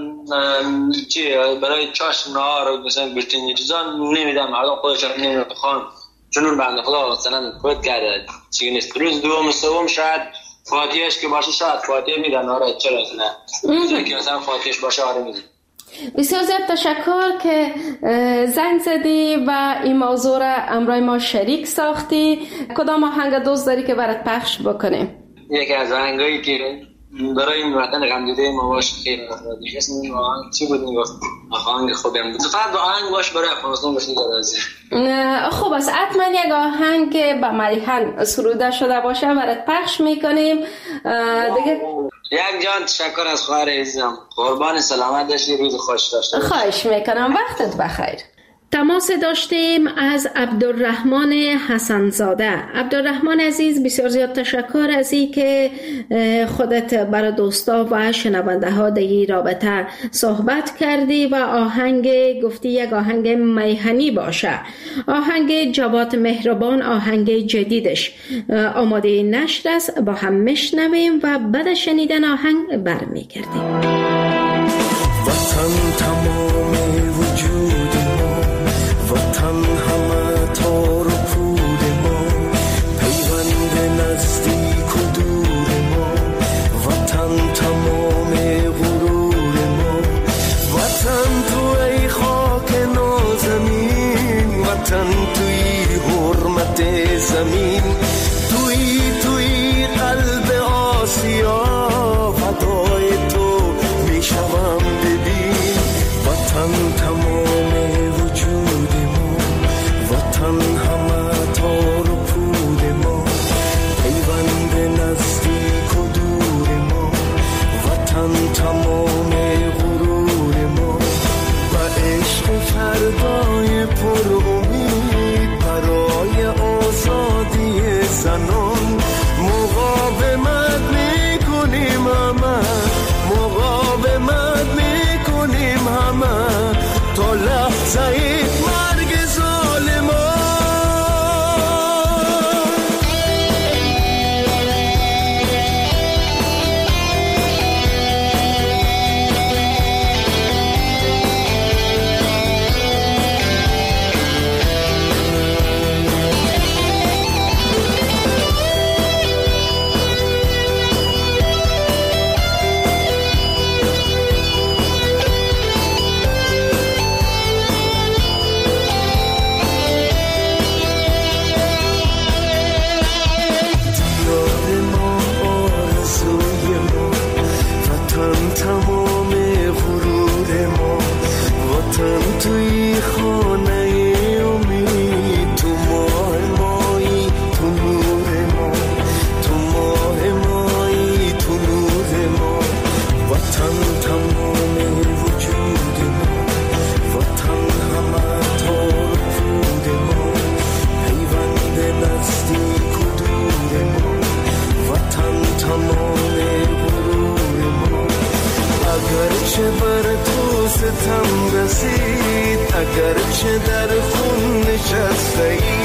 چی برای چاش نهار مثلا گوشتین چیزا نمیدم، مردم خودشون نمیخوان، چون اون بنده خدا مثلا خود کرده چیزی نیست. روز دوم سوم شاید فاتحهش که باشه شاید فاتحه میدن، آره چرا نه که مثلا فاتحهش باشه آره میدن. بسیار زیاد تشکر که زنگ زدی و این موضوع را امروز ما شریک ساختی. کدام آهنگ دوست داری که برات پخش بکنیم؟ یکی از آهنگایی که برای این وطن غمدیده ما باش خیلی دیگه اسم این آهنگ چی بود؟ میگفت آهنگ خوبم بود، فقط با آهنگ باش برای افغانستان باشه داره. خوب است، حتما یک آهنگ که با ملیحن سروده شده باشه برات پخش میکنیم دیگه. یک جان تشکر از خواهر عزیزم، قربان سلامت باشی، روز خوش داشته باشی. خواهش میکنم، وقتت بخیر. تماس داشتیم از عبدالرحمن حسنزاده. عبدالرحمن عزیز، بسیار زیاد تشکر از این که خودت برای دوستا و شنونده ها در این رابطه صحبت کردی و آهنگ گفتی یک آهنگ میهنی باشه. آهنگ جواد مهربان، آهنگ جدیدش آماده نشر است، با هم میشنویم و بعد شنیدن آهنگ برمیگردیم. وطن تمام وجود ما، وطن همه تار و پود ما، پیوند نزدیک و دور ما، وطن تمام غرور ما، وطن تو ای خاک نازمین، وطن توی حرمت زمین، توی توی قلب آسیا، فدای تو میشوم ببین. وطن تمام وجود ما، وطن همه تار و پود ما، پیوند نزدیک و دور ما، وطن تمام غرور ما، و عشق فردای پر امید برای آزادی زنان. مقاومت میکنیم همه، مقاومت میکنیم همه تا لحظه مرگ ظالمان. توی خانه امید، تو ماه مایی، تو نور ما، تو ماه مایی، تو نور ما، وطن تمام وجود ما، وطن همه تار پود ما، پیوند نزدیک و دور ما، وطن تمام غرور ما. اگرچه بر ستم رسید، اگرچه در خون نشسته ای،